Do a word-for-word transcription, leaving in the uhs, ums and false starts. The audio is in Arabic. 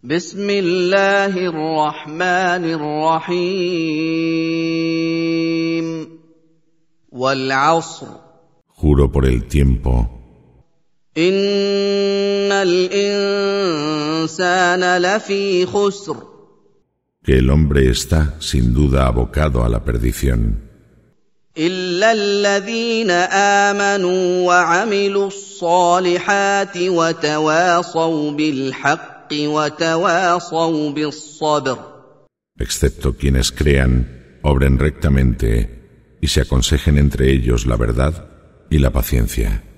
بسم الله الرحمن الرحيم والعصر Juro por el tiempo. إن الإنسان لفي خسر Que el hombre está, sin duda, abocado a la perdición. إلا الذين آمنوا وعملوا الصالحات وتواصوا بالحق وتواصوا بالصبر. Excepto quienes crean, obren rectamente y se aconsejen entre ellos la verdad y la paciencia.